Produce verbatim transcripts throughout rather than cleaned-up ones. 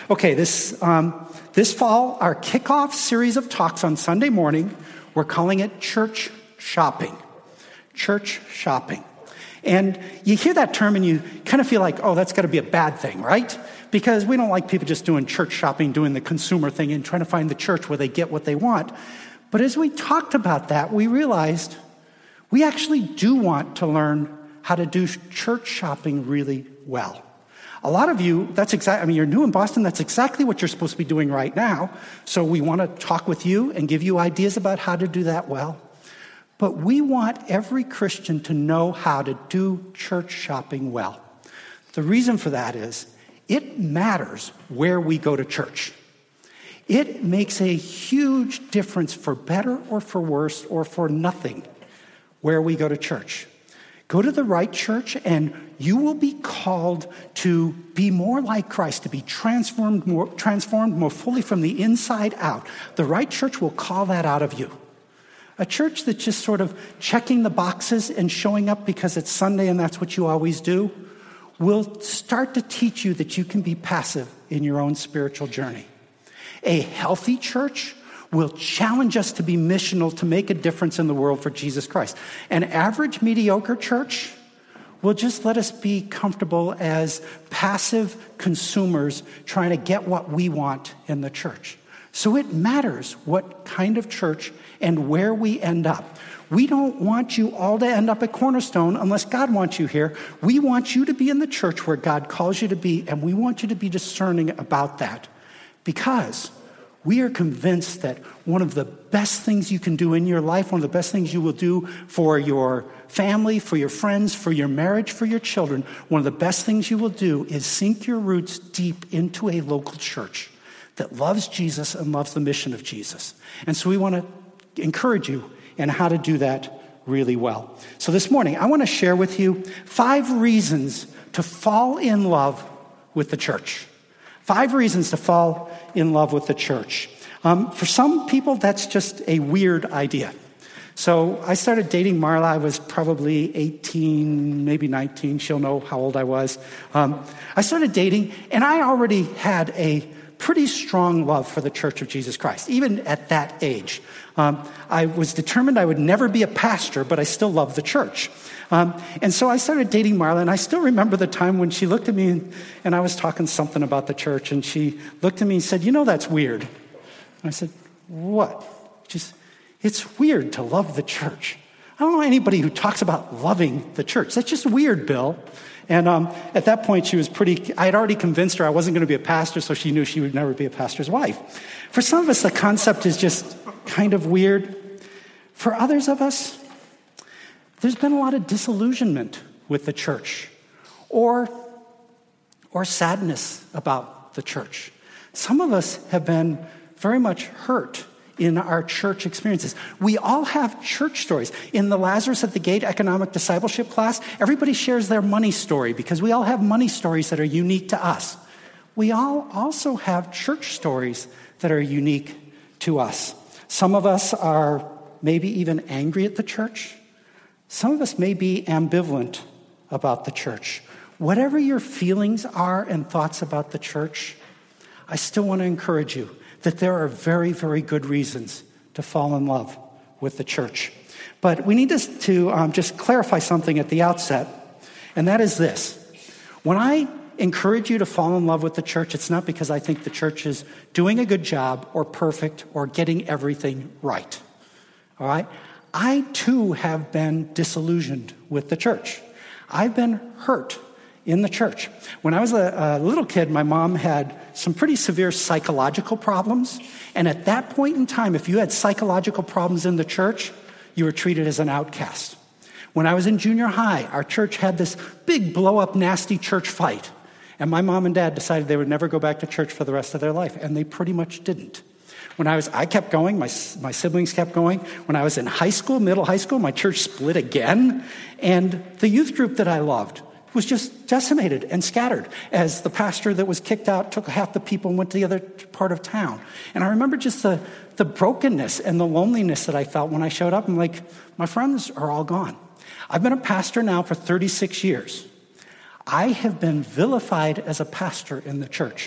Okay, this um, this fall, our kickoff series of talks on Sunday morning, we're calling it Church Shopping. Church Shopping. And you hear that term and you kind of feel like, oh, that's got to be a bad thing, right? Because we don't like people just doing church shopping, doing the consumer thing and trying to find the church where they get what they want. But as we talked about that, we realized we actually do want to learn how to do church shopping really well. A lot of you, that's exactly, I mean, you're new in Boston, that's exactly what you're supposed to be doing right now. So we want to talk with you and give you ideas about how to do that well. But we want every Christian to know how to do church shopping well. The reason for that is it matters where we go to church. It makes a huge difference for better or for worse or for nothing where we go to church. Go to the right church and you will be called to be more like Christ, to be transformed more, transformed more fully from the inside out. The right church will call that out of you. A church that's just sort of checking the boxes and showing up because it's Sunday and that's what you always do will start to teach you that you can be passive in your own spiritual journey. A healthy church will challenge us to be missional, to make a difference in the world for Jesus Christ. An average mediocre church will just let us be comfortable as passive consumers trying to get what we want in the church. So it matters what kind of church and where we end up. We don't want you all to end up at Cornerstone unless God wants you here. We want you to be in the church where God calls you to be, and we want you to be discerning about that. Because we are convinced that one of the best things you can do in your life, one of the best things you will do for your family, for your friends, for your marriage, for your children, one of the best things you will do is sink your roots deep into a local church that loves Jesus and loves the mission of Jesus. And so we want to encourage you in how to do that really well. So this morning, I want to share with you five reasons to fall in love with the church. Five reasons to fall in love with the church. Um, for some people, that's just a weird idea. So I started dating Marla. I was probably eighteen, maybe nineteen. She'll know how old I was. Um, I started dating, and I already had a pretty strong love for the Church of Jesus Christ, even at that age. Um, I was determined I would never be a pastor, but I still loved the church. Um, and so I started dating Marla, and I still remember the time when she looked at me, and, and I was talking something about the church, and she looked at me and said, "You know, that's weird." And I said, "What?" Just, "It's weird to love the church. I don't know anybody who talks about loving the church. That's just weird, Bill." And um, at that point, she was pretty, I had already convinced her I wasn't going to be a pastor, so she knew she would never be a pastor's wife. For some of us, the concept is just kind of weird. For others of us, there's been a lot of disillusionment with the church or, or sadness about the church. Some of us have been very much hurt in our church experiences. We all have church stories. In the Lazarus at the Gate economic discipleship class, everybody shares their money story because we all have money stories that are unique to us. We all also have church stories that are unique to us. Some of us are maybe even angry at the church. Some of us may be ambivalent about the church. Whatever your feelings are and thoughts about the church, I still want to encourage you that there are very, very good reasons to fall in love with the church. But we need to, to um, just clarify something at the outset, and that is this. When I encourage you to fall in love with the church, it's not because I think the church is doing a good job or perfect or getting everything right. All right? I, too, have been disillusioned with the church. I've been hurt in the church. When I was a, a little kid, my mom had some pretty severe psychological problems. And at that point in time, if you had psychological problems in the church, you were treated as an outcast. When I was in junior high, our church had this big blow-up, nasty church fight. And my mom and dad decided they would never go back to church for the rest of their life. And they pretty much didn't. When I was, I kept going, my, my siblings kept going. When I was in high school, middle high school, my church split again. And the youth group that I loved was just decimated and scattered as the pastor that was kicked out took half the people and went to the other part of town. And I remember just the, the brokenness and the loneliness that I felt when I showed up. I'm like, my friends are all gone. I've been a pastor now for thirty-six years. I have been vilified as a pastor in the church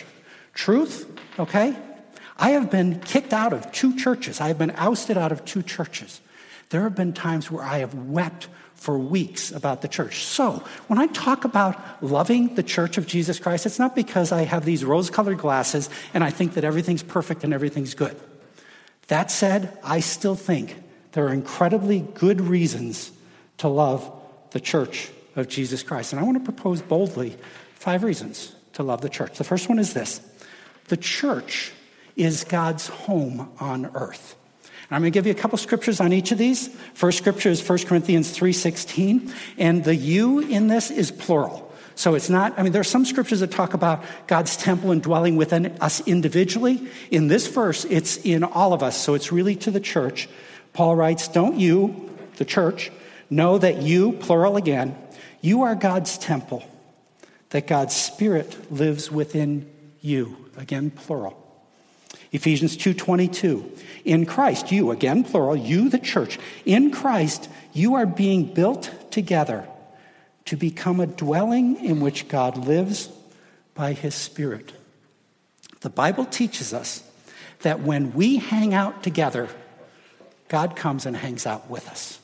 Truth, okay? I have been kicked out of two churches. I have been ousted out of two churches. There have been times where I have wept for weeks about the church. So when I talk about loving the church of Jesus Christ, it's not because I have these rose-colored glasses and I think that everything's perfect and everything's good. That said, I still think there are incredibly good reasons to love the church of Jesus Christ. And I want to propose boldly five reasons to love the church. The first one is this. The church is God's home on earth. And I'm going to give you a couple scriptures on each of these. First scripture is First Corinthians three sixteen, and the you in this is plural. So it's not, I mean, there are some scriptures that talk about God's temple and dwelling within us individually. In this verse, it's in all of us, so it's really to the church. Paul writes, don't you, the church, know that you, plural again, you are God's temple, that God's Spirit lives within you, again, plural. Ephesians two twenty-two, in Christ, you, again plural, you the church, in Christ you are being built together to become a dwelling in which God lives by his Spirit. The Bible teaches us that when we hang out together, God comes and hangs out with us.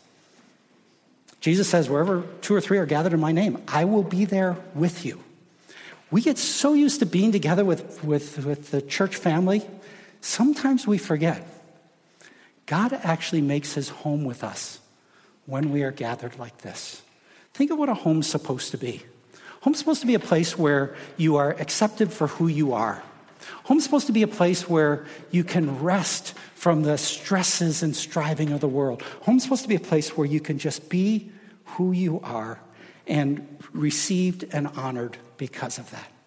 Jesus says, wherever two or three are gathered in my name, I will be there with you. We get so used to being together with, with, with the church family, sometimes we forget. God actually makes his home with us when we are gathered like this. Think of what a home's supposed to be. Home's supposed to be a place where you are accepted for who you are. Home's supposed to be a place where you can rest from the stresses and striving of the world. Home's supposed to be a place where you can just be who you are and received and honored because of that.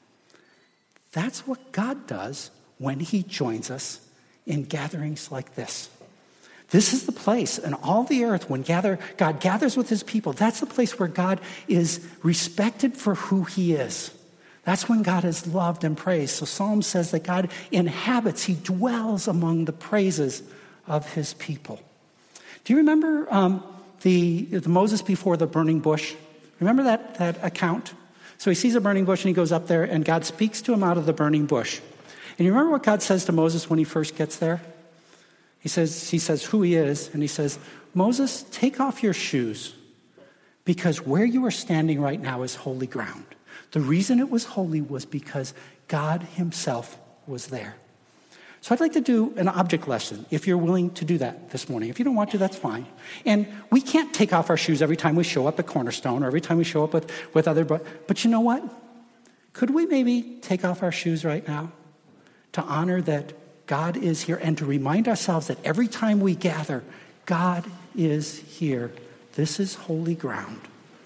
That's what God does when he joins us in gatherings like this. This is the place in all the earth when gather, God gathers with his people. That's the place where God is respected for who he is. That's when God is loved and praised. So Psalm says that God inhabits, he dwells among the praises of his people. Do you remember um, the, the Moses before the burning bush? Remember that, that account? So he sees a burning bush and he goes up there and God speaks to him out of the burning bush. And you remember what God says to Moses when he first gets there? He says, he says who he is, and he says, Moses, take off your shoes because where you are standing right now is holy ground. The reason it was holy was because God himself was there. So I'd like to do an object lesson, if you're willing to do that this morning. If you don't want to, that's fine. And we can't take off our shoes every time we show up at Cornerstone or every time we show up with, with other, but, but you know what? Could we maybe take off our shoes right now to honor that God is here and to remind ourselves that every time we gather, God is here. This is holy ground.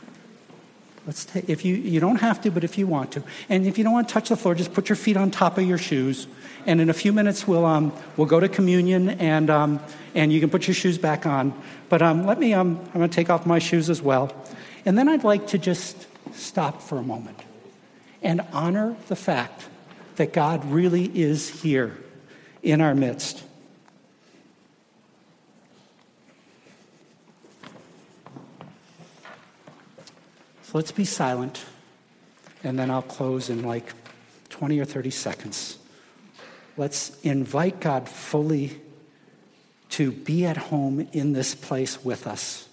Let's take, if you, you don't have to, but if you want to. And if you don't want to touch the floor, just put your feet on top of your shoes. And in a few minutes, we'll, um, we'll go to communion and, um, and you can put your shoes back on. But um, let me, um, I'm going to take off my shoes as well. And then I'd like to just stop for a moment and honor the fact that God really is here in our midst. So let's be silent, and then I'll close in like twenty or thirty seconds. Let's invite God fully to be at home in this place with us.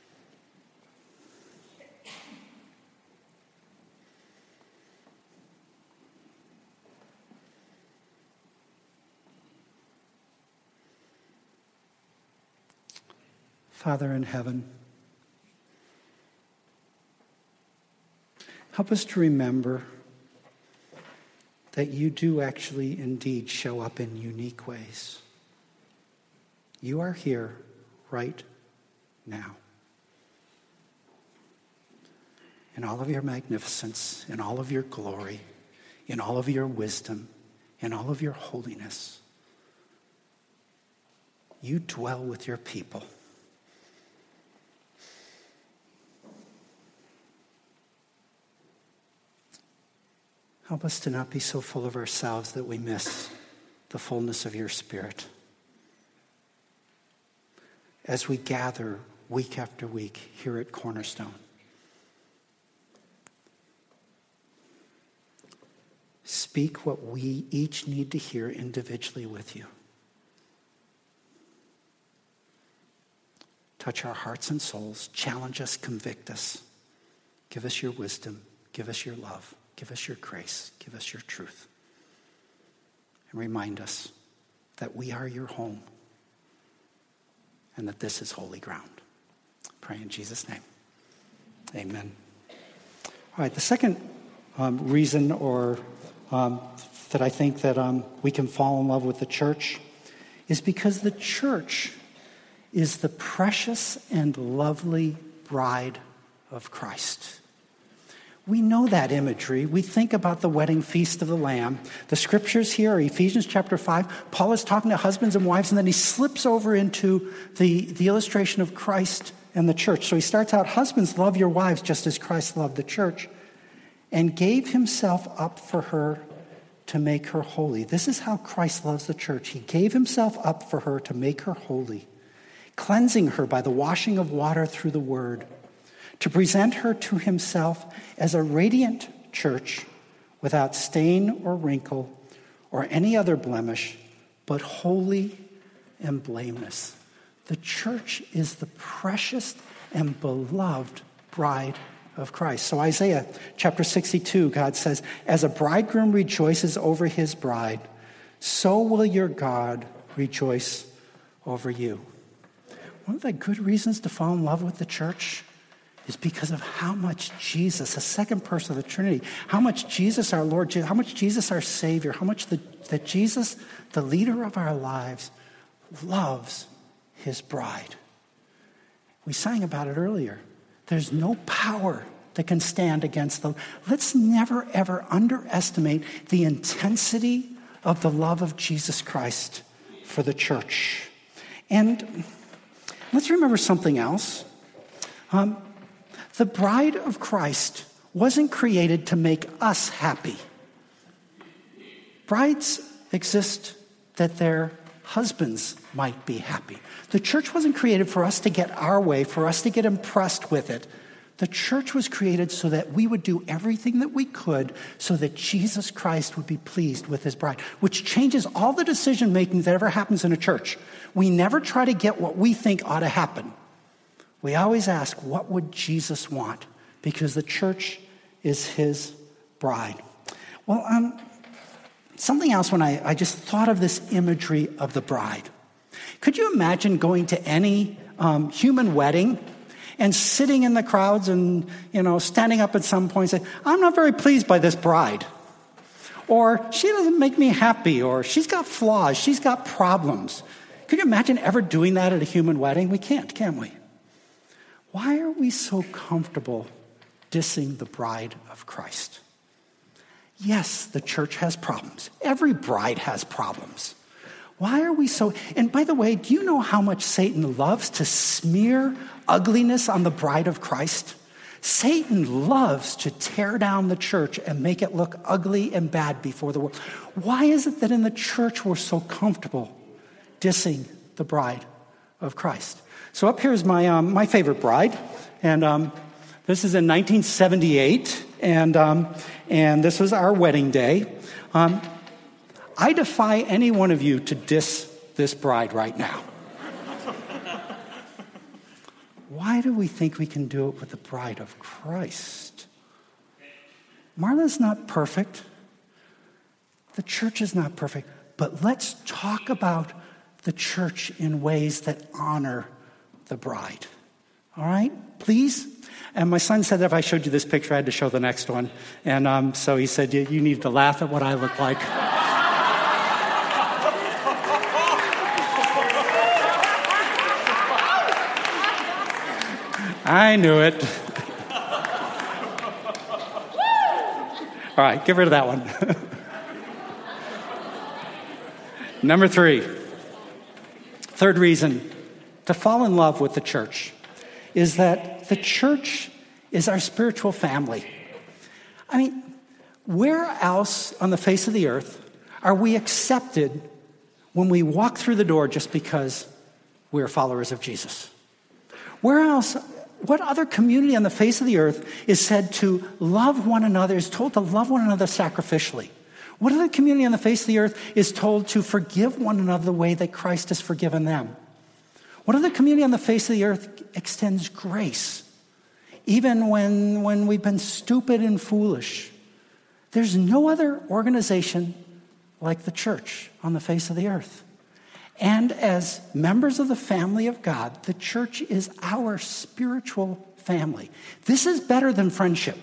Father in heaven, help us to remember that you do actually indeed show up in unique ways. You are here right now. In all of your magnificence, in all of your glory, in all of your wisdom, in all of your holiness, you dwell with your people. Help us to not be so full of ourselves that we miss the fullness of your Spirit. As we gather week after week here at Cornerstone, speak what we each need to hear individually with you. Touch our hearts and souls, challenge us, convict us. Give us your wisdom, give us your love, give us your grace, give us your truth. And remind us that we are your home and that this is holy ground. Pray in Jesus' name. Amen. All right, the second um, reason or um, that I think that um, we can fall in love with the church is because the church is the precious and lovely bride of Christ. We know that imagery. We think about the wedding feast of the Lamb. The scriptures here are Ephesians chapter five. Paul is talking to husbands and wives, and then he slips over into the, the illustration of Christ and the church. So he starts out, husbands, love your wives just as Christ loved the church and gave himself up for her to make her holy. This is how Christ loves the church. He gave himself up for her to make her holy, cleansing her by the washing of water through the word, to present her to himself as a radiant church without stain or wrinkle or any other blemish, but holy and blameless. The church is the precious and beloved bride of Christ. So Isaiah chapter sixty-two, God says, as a bridegroom rejoices over his bride, so will your God rejoice over you. One of the good reasons to fall in love with the church is because of how much Jesus, the second person of the Trinity, how much Jesus our Lord, how much Jesus our Savior, how much the, that Jesus, the leader of our lives, loves his bride. We sang about it earlier. There's no power that can stand against them. Let's never, ever underestimate the intensity of the love of Jesus Christ for the church. And let's remember something else. Um, the bride of Christ wasn't created to make us happy. Brides exist that their husbands might be happy. The church wasn't created for us to get our way, for us to get impressed with it. The church was created so that we would do everything that we could so that Jesus Christ would be pleased with his bride, which changes all the decision-making that ever happens in a church. We never try to get what we think ought to happen. We always ask, what would Jesus want? Because the church is his bride. Well, um, something else when I, I just thought of this imagery of the bride. Could you imagine going to any um, human wedding and sitting in the crowds and, you know, standing up at some point and saying, I'm not very pleased by this bride. Or she doesn't make me happy. Or she's got flaws. She's got problems. Could you imagine ever doing that at a human wedding? We can't, can we? Why are we so comfortable dissing the bride of Christ? Yes, the church has problems. Every bride has problems. Why are we so... And by the way, do you know how much Satan loves to smear ugliness on the bride of Christ? Satan loves to tear down the church and make it look ugly and bad before the world. Why is it that in the church we're so comfortable dissing the bride of Christ? So up here is my um, my favorite bride, and um, this is in nineteen seventy-eight, and um, and this was our wedding day. Um, I defy any one of you to diss this bride right now. Why do we think we can do it with the bride of Christ? Marla's not perfect. The church is not perfect. But let's talk about the church in ways that honor the bride. All right? Please? And my son said that if I showed you this picture, I had to show the next one. And um, so he said, you, you need to laugh at what I look like. I knew it. All right, get rid of that one. Number three, third reason to fall in love with the church is that the church is our spiritual family. I mean, where else on the face of the earth are we accepted when we walk through the door just because we're followers of Jesus? Where else, what other community on the face of the earth is said to love one another, is told to love one another sacrificially, What other community on the face of the earth is told to forgive one another the way that Christ has forgiven them? What other community on the face of the earth extends grace, even when, when we've been stupid and foolish? There's no other organization like the church on the face of the earth. And as members of the family of God, the church is our spiritual family. This is better than friendship,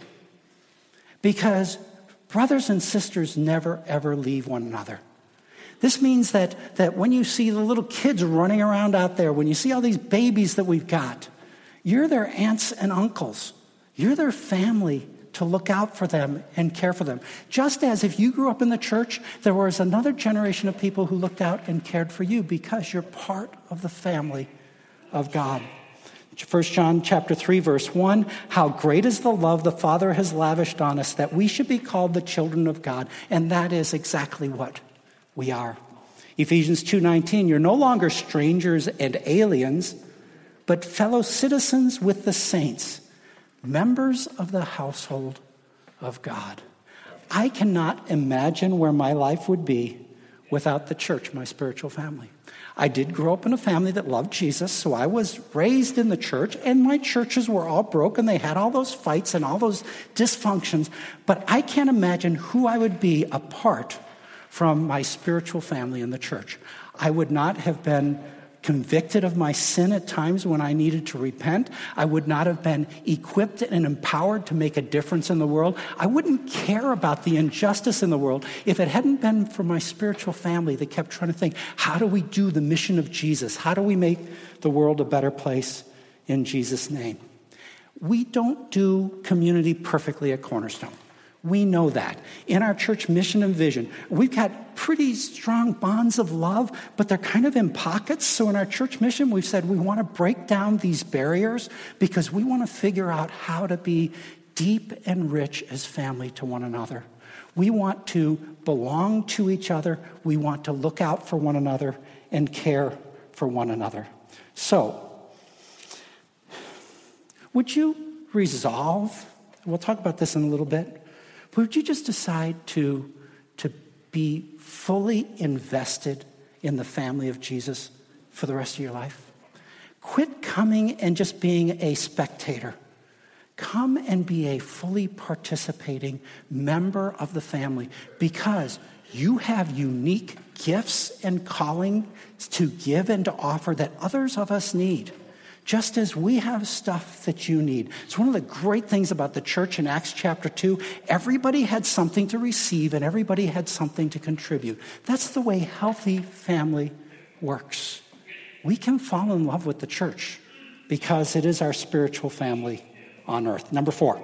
because brothers and sisters never, ever leave one another. This means that, that when you see the little kids running around out there, when you see all these babies that we've got, you're their aunts and uncles. You're their family to look out for them and care for them. Just as if you grew up in the church, there was another generation of people who looked out and cared for you, because you're part of the family of God. First John chapter three, verse one, how great is the love the Father has lavished on us, that we should be called the children of God. And that is exactly what we are. Ephesians two nineteen, you're no longer strangers and aliens, but fellow citizens with the saints, members of the household of God. I cannot imagine where my life would be without the church, my spiritual family. I did grow up in a family that loved Jesus, so I was raised in the church, and my churches were all broken. They had all those fights and all those dysfunctions, but I can't imagine who I would be apart from my spiritual family in the church. I would not have been convicted of my sin at times when I needed to repent. I would not have been equipped and empowered to make a difference in the world. I wouldn't care about the injustice in the world if it hadn't been for my spiritual family that kept trying to think, how do we do the mission of Jesus? How do we make the world a better place in Jesus' name? We don't do community perfectly at Cornerstone. We know that. In our church mission and vision, we've got pretty strong bonds of love, but they're kind of in pockets. So in our church mission, we've said we want to break down these barriers because we want to figure out how to be deep and rich as family to one another. We want to belong to each other. We want to look out for one another and care for one another. So, would you resolve, we'll talk about this in a little bit, would you just decide to, to be fully invested in the family of Jesus for the rest of your life? Quit coming and just being a spectator. Come and be a fully participating member of the family, because you have unique gifts and callings to give and to offer that others of us need. Just as we have stuff that you need. It's one of the great things about the church in Acts chapter two. Everybody had something to receive and everybody had something to contribute. That's the way healthy family works. We can fall in love with the church because it is our spiritual family on earth. Number four,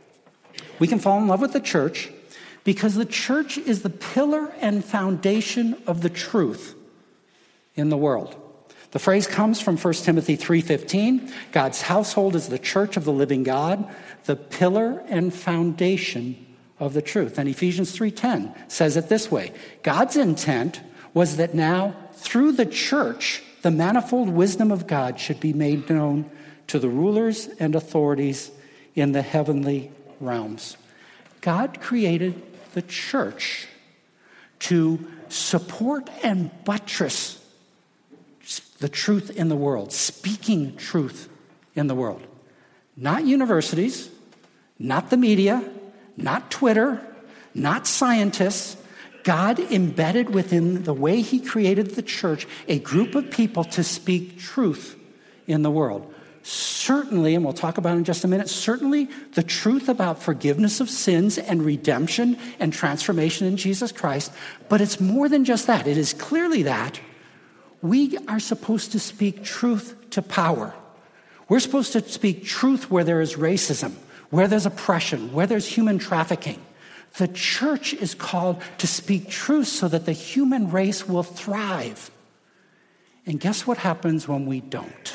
we can fall in love with the church because the church is the pillar and foundation of the truth in the world. The phrase comes from First Timothy three fifteen. God's household is the church of the living God, the pillar and foundation of the truth. And Ephesians three ten says it this way. God's intent was that now, through the church, the manifold wisdom of God should be made known to the rulers and authorities in the heavenly realms. God created the church to support and buttress the truth in the world, speaking truth in the world. Not universities, not the media, not Twitter, not scientists. God embedded within the way he created the church a group of people to speak truth in the world. Certainly, and we'll talk about it in just a minute, certainly the truth about forgiveness of sins and redemption and transformation in Jesus Christ. But it's more than just that. It is clearly that we are supposed to speak truth to power. We're supposed to speak truth where there is racism, where there's oppression, where there's human trafficking. The church is called to speak truth so that the human race will thrive. And guess what happens when we don't?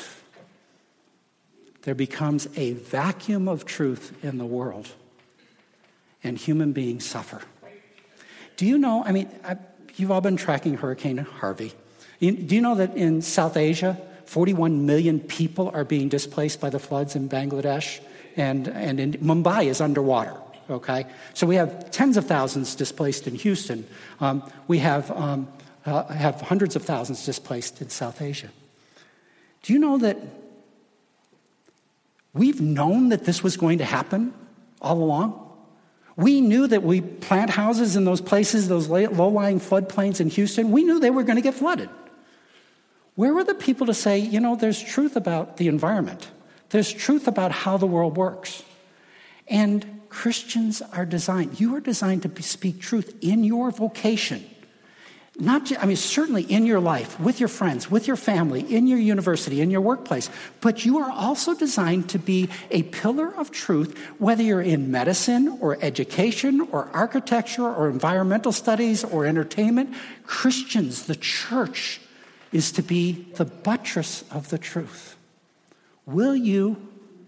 There becomes a vacuum of truth in the world, and human beings suffer. Do you know, I mean, I, you've all been tracking Hurricane Harvey. You, do you know that in South Asia, forty-one million people are being displaced by the floods in Bangladesh, and, and in Mumbai is underwater? okay? So we have tens of thousands displaced in Houston. Um, we have, um, uh, have hundreds of thousands displaced in South Asia. Do you know that we've known that this was going to happen all along? We knew that we plant houses in those places, those low-lying floodplains in Houston. We knew they were going to get flooded. Where were the people to say, you know, there's truth about the environment. There's truth about how the world works. And Christians are designed, you are designed to speak truth in your vocation. Not just, I mean, certainly in your life, with your friends, with your family, in your university, in your workplace. But you are also designed to be a pillar of truth, whether you're in medicine or education or architecture or environmental studies or entertainment. Christians, the church, is to be the buttress of the truth. Will you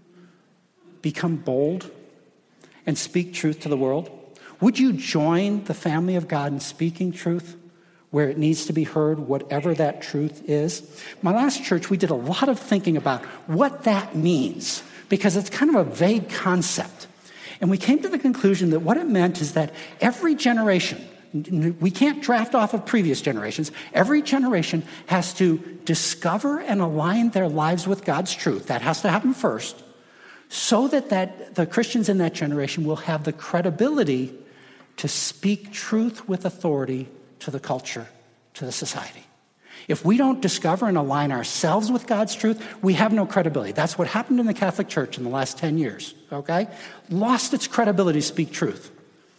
become bold and speak truth to the world? Would you join the family of God in speaking truth where it needs to be heard, whatever that truth is? My last church, we did a lot of thinking about what that means, because it's kind of a vague concept. And we came to the conclusion that what it meant is that every generation, we can't draft off of previous generations, every generation has to discover and align their lives with God's truth. That has to happen first, so that, that the Christians in that generation will have the credibility to speak truth with authority to the culture, to the society. If we don't discover and align ourselves with God's truth, we have no credibility. That's what happened in the Catholic Church in the last ten years, okay? Lost its credibility to speak truth.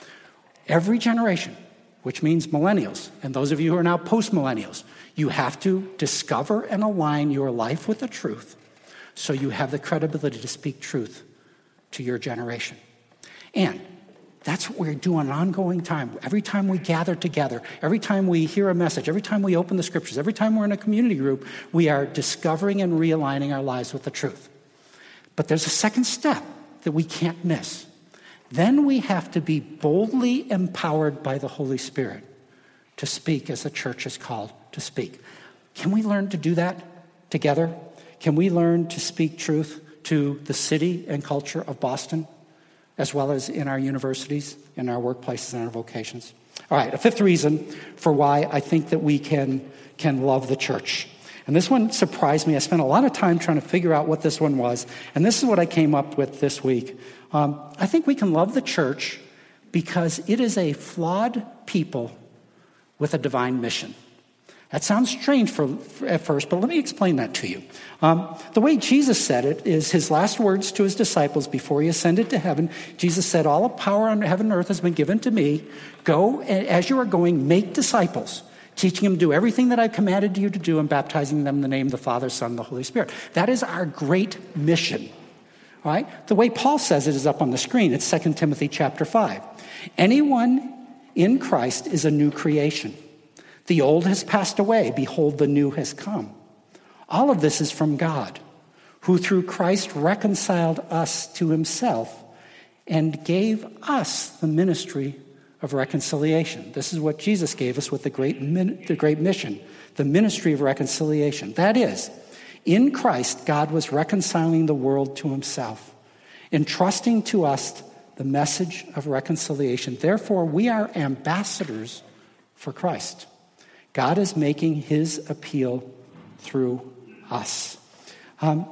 Every generation, which means millennials, and those of you who are now post-millennials, you have to discover and align your life with the truth so you have the credibility to speak truth to your generation. And that's what we're doing an ongoing time. Every time we gather together, every time we hear a message, every time we open the scriptures, every time we're in a community group, we are discovering and realigning our lives with the truth. But there's a second step that we can't miss. Then we have to be boldly empowered by the Holy Spirit to speak as the church is called to speak. Can we learn to do that together? Can we learn to speak truth to the city and culture of Boston, as well as in our universities, in our workplaces, and our vocations? All right, a fifth reason for why I think that we can, can love the church. And this one surprised me. I spent a lot of time trying to figure out what this one was. And this is what I came up with this week. Um, I think we can love the church because it is a flawed people with a divine mission. That sounds strange for, for at first, but let me explain that to you. Um, the way Jesus said it is his last words to his disciples before he ascended to heaven. Jesus said, all of power on heaven and earth has been given to me. Go, as you are going, make disciples, teaching them to do everything that I've commanded you to do and baptizing them in the name of the Father, Son, and the Holy Spirit. That is our great mission. All right? The way Paul says it is up on the screen. It's Second Timothy chapter five. Anyone in Christ is a new creation. The old has passed away. Behold, the new has come. All of this is from God, who through Christ reconciled us to himself and gave us the ministry of reconciliation. This is what Jesus gave us with the great, the great mission, the ministry of reconciliation. That is, in Christ, God was reconciling the world to himself, entrusting to us the message of reconciliation. Therefore, we are ambassadors for Christ. God is making his appeal through us. Um,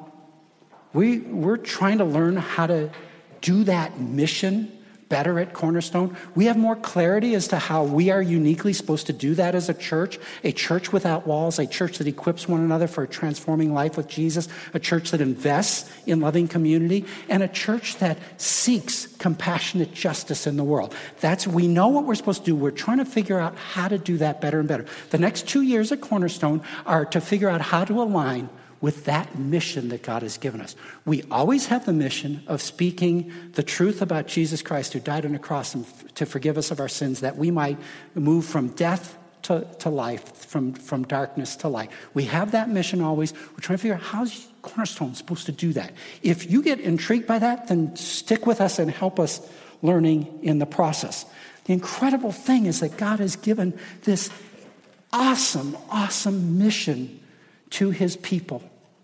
we, we're trying to learn how to do that mission better at Cornerstone. We have more clarity as to how we are uniquely supposed to do that as a church, a church without walls, a church that equips one another for a transforming life with Jesus, a church that invests in loving community, and a church that seeks compassionate justice in the world. That's, we know what we're supposed to do. We're trying to figure out how to do that better and better. The next two years at Cornerstone are to figure out how to align with that mission that God has given us. We always have the mission of speaking the truth about Jesus Christ, who died on the cross to forgive us of our sins, that we might move from death to, to life, from, from darkness to light. We have that mission always. We're trying to figure out how's Cornerstone supposed to do that. If you get intrigued by that, then stick with us and help us learning in the process. The incredible thing is that God has given this awesome, awesome mission to his people.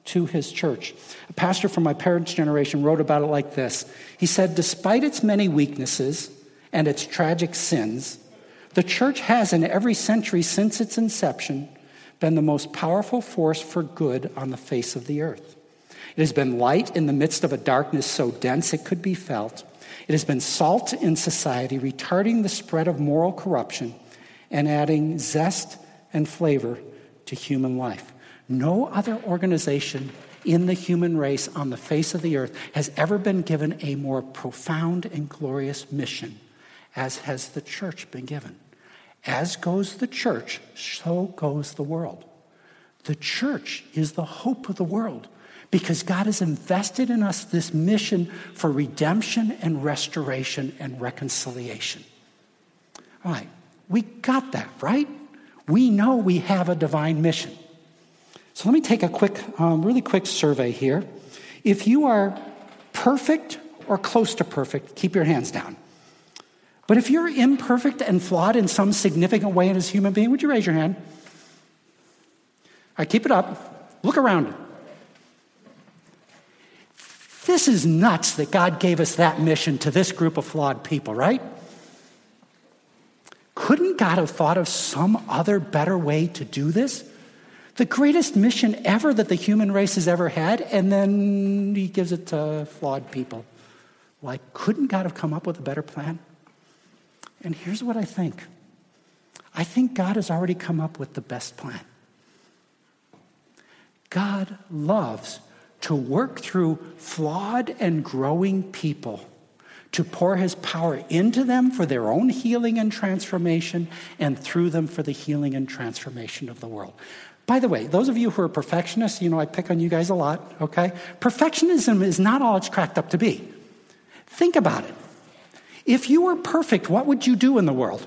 to his church. A pastor from my parents' generation wrote about it like this. He said, despite its many weaknesses and its tragic sins, the church has in every century since its inception been the most powerful force for good on the face of the earth. It has been light in the midst of a darkness so dense it could be felt. It has been salt in society, retarding the spread of moral corruption and adding zest and flavor to human life. No other organization in the human race on the face of the earth has ever been given a more profound and glorious mission as has the church been given. As goes the church, so goes the world. The church is the hope of the world because God has invested in us this mission for redemption and restoration and reconciliation. All right, we got that, right? We know we have a divine mission. So let me take a quick, um, really quick survey here. If you are perfect or close to perfect, keep your hands down. But if you're imperfect and flawed in some significant way as a human being, would you raise your hand? All right, keep it up. Look around. This is nuts that God gave us that mission to this group of flawed people, right? Couldn't God have thought of some other better way to do this? The greatest mission ever that the human race has ever had, and then he gives it to flawed people. Like, couldn't God have come up with a better plan? And here's what I think. I think God has already come up with the best plan. God loves to work through flawed and growing people to pour his power into them for their own healing and transformation and through them for the healing and transformation of the world. By the way, those of you who are perfectionists, you know I pick on you guys a lot, okay? Perfectionism is not all it's cracked up to be. Think about it. If you were perfect, what would you do in the world?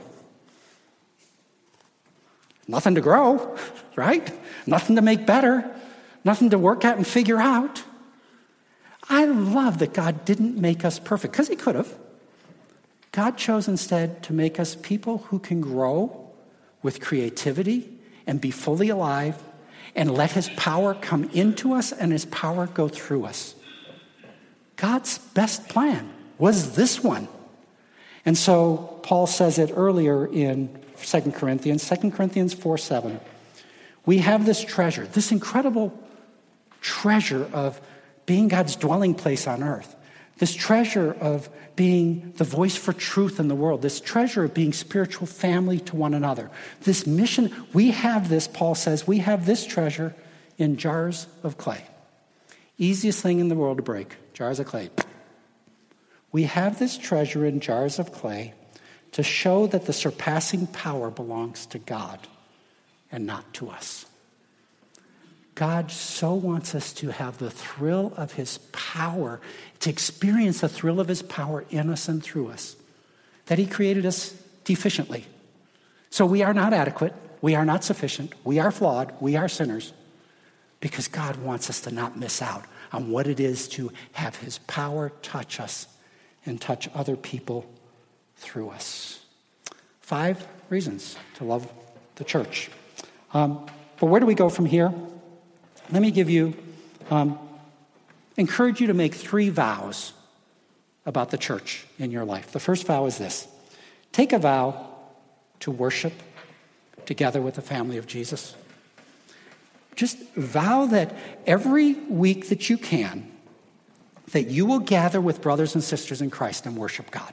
Nothing to grow, right? Nothing to make better. Nothing to work out and figure out. I love that God didn't make us perfect, because he could have. God chose instead to make us people who can grow with creativity and be fully alive and let his power come into us and his power go through us. God's best plan was this one. And so Paul says it earlier in Second Corinthians, Second Corinthians four seven. We have this treasure, this incredible treasure of being God's dwelling place on earth, this treasure of being the voice for truth in the world, this treasure of being spiritual family to one another, this mission. We have this, Paul says, we have this treasure in jars of clay. Easiest thing in the world to break, jars of clay. We have this treasure in jars of clay to show that the surpassing power belongs to God and not to us. God so wants us to have the thrill of his power, to experience the thrill of his power in us and through us, that he created us deficiently. So we are not adequate. We are not sufficient. We are flawed. We are sinners, because God wants us to not miss out on what it is to have his power touch us and touch other people through us. Five reasons to love the church. Um, but where do we go from here? Let me give you, um, encourage you to make three vows about the church in your life. The first vow is this. Take a vow to worship together with the family of Jesus. Just vow that every week that you can, that you will gather with brothers and sisters in Christ and worship God.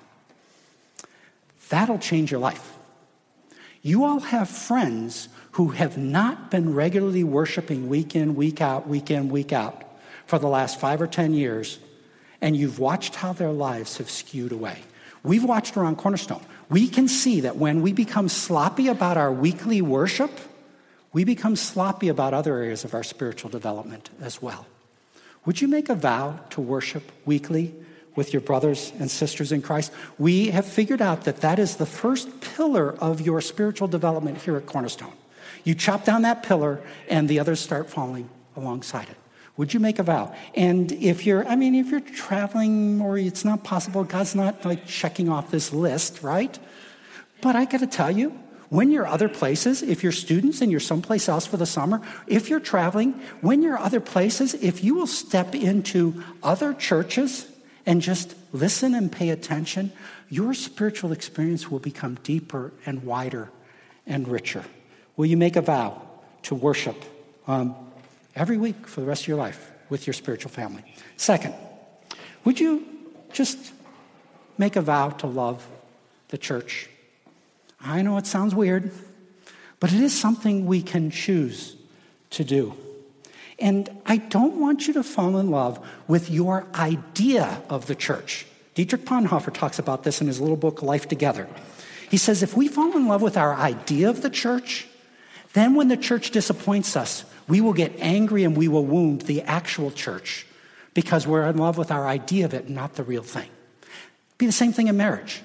That'll change your life. You all have friends who have not been regularly worshiping week in, week out, week in, week out for the last five or ten years, and you've watched how their lives have skewed away. We've watched around Cornerstone. We can see that when we become sloppy about our weekly worship, we become sloppy about other areas of our spiritual development as well. Would you make a vow to worship weekly with your brothers and sisters in Christ? We have figured out that that is the first pillar of your spiritual development here at Cornerstone. You chop down that pillar and the others start falling alongside it. Would you make a vow? And if you're, I mean, if you're traveling or it's not possible, God's not like checking off this list, right? But I got to tell you, when you're other places, if you're students and you're someplace else for the summer, if you're traveling, when you're other places, if you will step into other churches and just listen and pay attention, your spiritual experience will become deeper and wider and richer. Will you make a vow to worship um, every week for the rest of your life with your spiritual family? Second, would you just make a vow to love the church? I know it sounds weird, but it is something we can choose to do. And I don't want you to fall in love with your idea of the church. Dietrich Bonhoeffer talks about this in his little book, Life Together. He says, if we fall in love with our idea of the church, then when the church disappoints us, we will get angry and we will wound the actual church because we're in love with our idea of it, not the real thing. It'd be the same thing in marriage.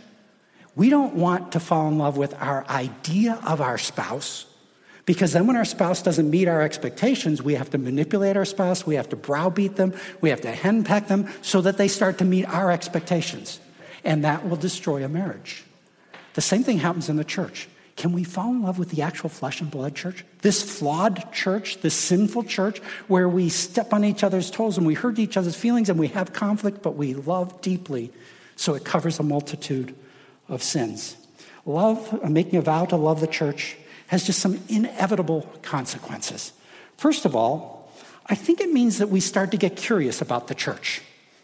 We don't want to fall in love with our idea of our spouse, because then when our spouse doesn't meet our expectations, we have to manipulate our spouse, we have to browbeat them, we have to henpeck them so that they start to meet our expectations. And that will destroy a marriage. The same thing happens in the church. Can we fall in love with the actual flesh and blood church? This flawed church, this sinful church, where we step on each other's toes and we hurt each other's feelings and we have conflict, but we love deeply, so it covers a multitude of sins. Love, making a vow to love the church, has just some inevitable consequences. First of all, I think it means that we start to get curious about the church.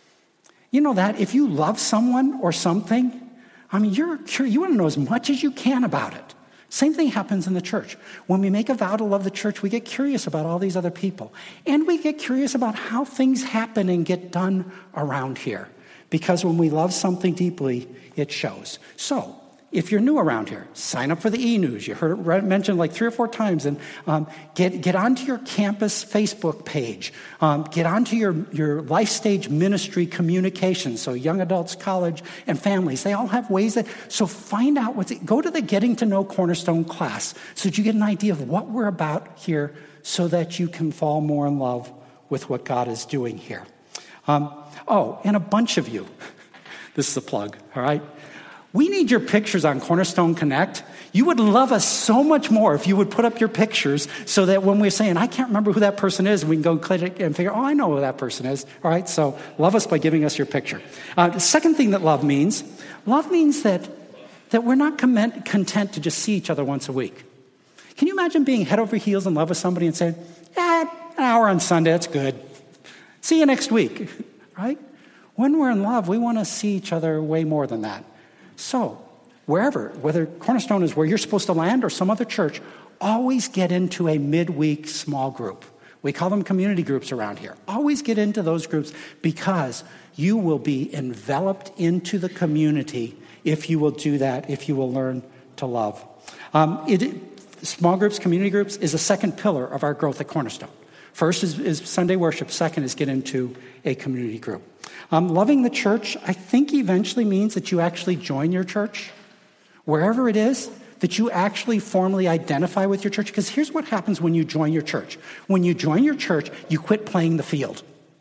You know that if you love someone or something, I mean, you're curious, you want to know as much as you can about it. Same thing happens in the church. When we make a vow to love the church, we get curious about all these other people. And we get curious about how things happen and get done around here. Because when we love something deeply, it shows. So, if you're new around here, sign up for the e-news. You heard it mentioned like three or four times. And um, get, get onto your campus Facebook page. Um, get onto your, your life stage ministry communications. So young adults, college, and families, they all have ways that, so find out what's, go to the Getting to Know Cornerstone class so that you get an idea of what we're about here so that you can fall more in love with what God is doing here. Um, oh, and a bunch of you, this is a plug, all right? We need your pictures on Cornerstone Connect. You would love us so much more if you would put up your pictures so that when we're saying, I can't remember who that person is, we can go click it and figure, oh, I know who that person is. All right, so love us by giving us your picture. Uh, the second thing that love means, love means that, that we're not comment, content to just see each other once a week. Can you imagine being head over heels in love with somebody and saying, eh, an hour on Sunday, that's good. See you next week, right? When we're in love, we want to see each other way more than that. So, wherever, whether Cornerstone is where you're supposed to land or some other church, always get into a midweek small group. We call them community groups around here. Always get into those groups because you will be enveloped into the community if you will do that, if you will learn to love. Um, it, small groups, community groups, is a second pillar of our growth at Cornerstone. First is, is Sunday worship. Second is get into a community group. Um, loving the church, I think eventually means that you actually join your church, wherever it is, that you actually formally identify with your church. Because here's what happens when you join your church. When you join your church, you quit playing the field.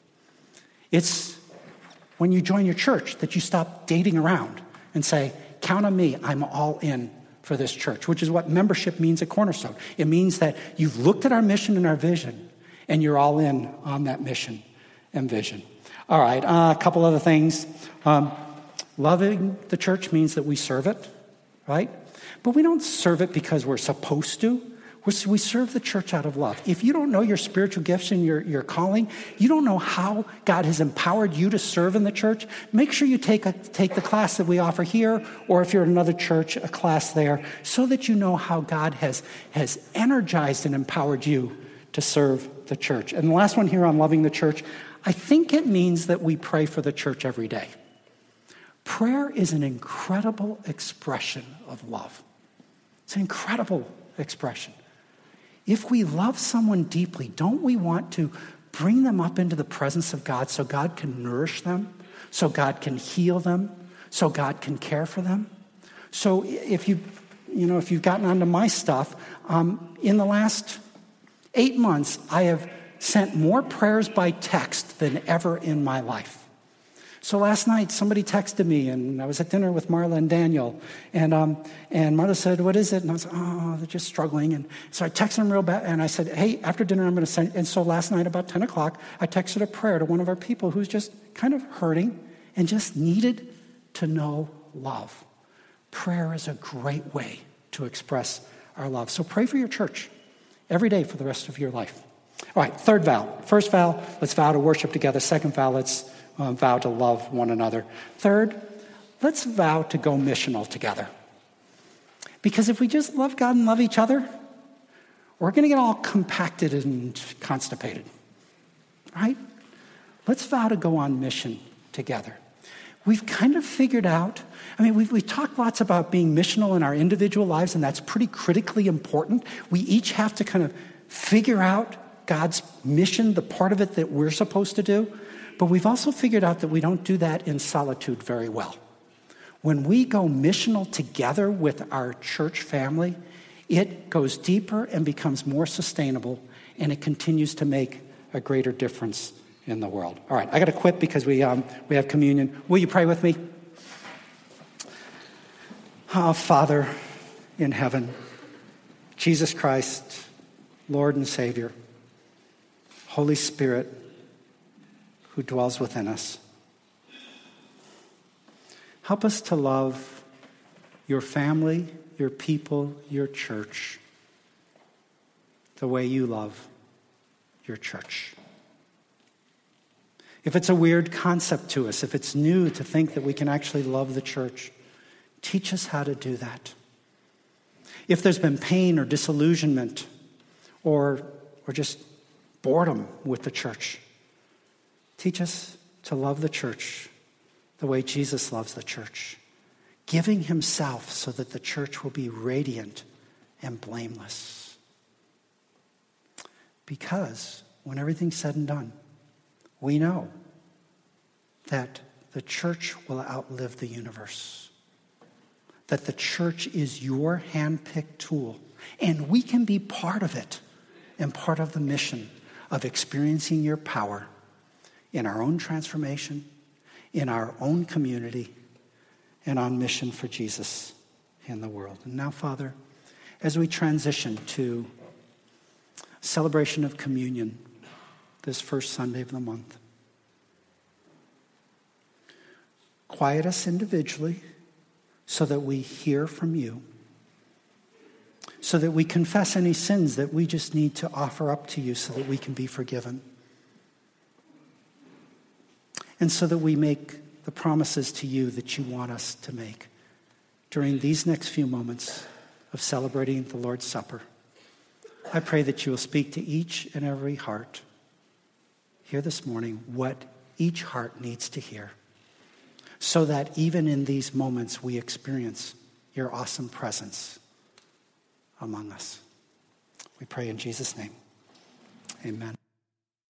It's when you join your church that you stop dating around and say, count on me, I'm all in for this church, which is what membership means at Cornerstone. It means that you've looked at our mission and our vision, and you're all in on that mission and vision. All right, uh, a couple other things. Um, loving the church means that we serve it, right? But we don't serve it because we're supposed to. We're, we serve the church out of love. If you don't know your spiritual gifts and your, your calling, you don't know how God has empowered you to serve in the church, make sure you take, a, take the class that we offer here, or if you're in another church, a class there, so that you know how God has, has energized and empowered you to serve the church. And the last one here on loving the church, I think it means that we pray for the church every day. Prayer is an incredible expression of love. It's an incredible expression. If we love someone deeply, don't we want to bring them up into the presence of God so God can nourish them, so God can heal them, so God can care for them? So if you, you know, if you've gotten onto my stuff, um, in the last eight months, I have sent more prayers by text than ever in my life. So last night, somebody texted me, and I was at dinner with Marla and Daniel, and um, and Marla said, "What is it?" And I was, "Oh, they're just struggling." And so I texted them real bad, and I said, "Hey, after dinner, I'm going to send." And so last night, about ten o'clock, I texted a prayer to one of our people who's just kind of hurting and just needed to know love. Prayer is a great way to express our love. So pray for your church every day for the rest of your life. All right, third vow. First vow, let's vow to worship together. Second vow, let's uh, vow to love one another. Third, let's vow to go missional together. Because if we just love God and love each other, we're going to get all compacted and constipated. Right? Let's vow to go on mission together. We've kind of figured out, I mean, we've, we've talked lots about being missional in our individual lives, and that's pretty critically important. We each have to kind of figure out God's mission, the part of it that we're supposed to do. But we've also figured out that we don't do that in solitude very well. When we go missional together with our church family, it goes deeper and becomes more sustainable, and it continues to make a greater difference in the world. All right, I got to quit because we um, we have communion. Will you pray with me? Oh, Father in heaven, Jesus Christ, Lord and Savior, Holy Spirit, who dwells within us, help us to love your family, your people, your church, the way you love your church. If it's a weird concept to us, if it's new to think that we can actually love the church, teach us how to do that. If there's been pain or disillusionment or, or just boredom with the church, teach us to love the church the way Jesus loves the church, giving himself so that the church will be radiant and blameless. Because when everything's said and done, we know that the church will outlive the universe, that the church is your hand-picked tool, and we can be part of it and part of the mission of experiencing your power in our own transformation, in our own community, and on mission for Jesus in the world. And now, Father, as we transition to celebration of communion this first Sunday of the month, quiet us individually so that we hear from you, so that we confess any sins that we just need to offer up to you so that we can be forgiven, and so that we make the promises to you that you want us to make during these next few moments of celebrating the Lord's Supper. I pray that you will speak to each and every heart here this morning what each heart needs to hear, so that even in these moments we experience your awesome presence among us. We pray in Jesus' name. Amen.